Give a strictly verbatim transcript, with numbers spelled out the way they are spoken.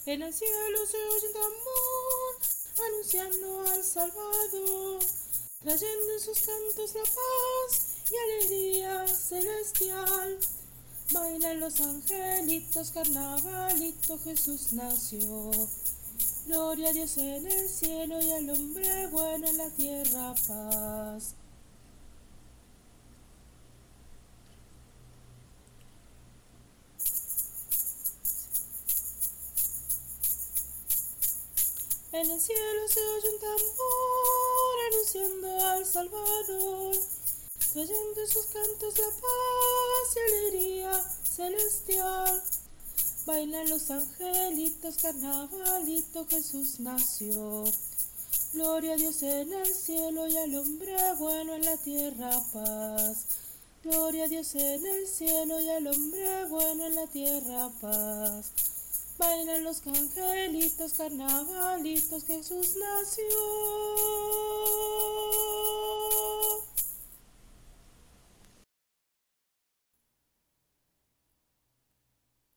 En el cielo se oye un tambor, anunciando al Salvador, trayendo en sus cantos la paz y alegría celestial. Bailan los angelitos, carnavalito, Jesús nació. Gloria a Dios en el cielo y al hombre bueno en la tierra paz. En el cielo se oye un tambor anunciando al Salvador, trayendo en sus cantos la paz y alegría celestial. Bailan los angelitos, carnavalito, Jesús nació. Gloria a Dios en el cielo y al hombre bueno en la tierra paz. Gloria a Dios en el cielo y al hombre bueno en la tierra paz. Bailan los angelitos, carnavalitos, Jesús nació.